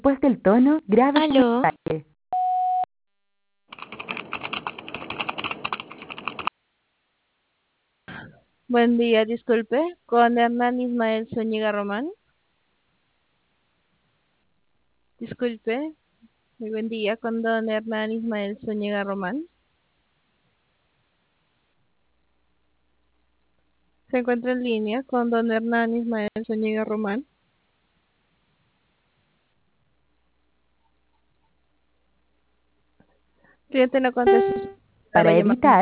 Después del tono, grabe su Aló, mensaje. Buen día, disculpe, con Hernán Ismael Zúñiga Román. Disculpe, muy buen día, con don Hernán Ismael Zúñiga Román. Se encuentra en línea con don Hernán Ismael Zúñiga Román. Cliente no contesta, la Para llamada. editar,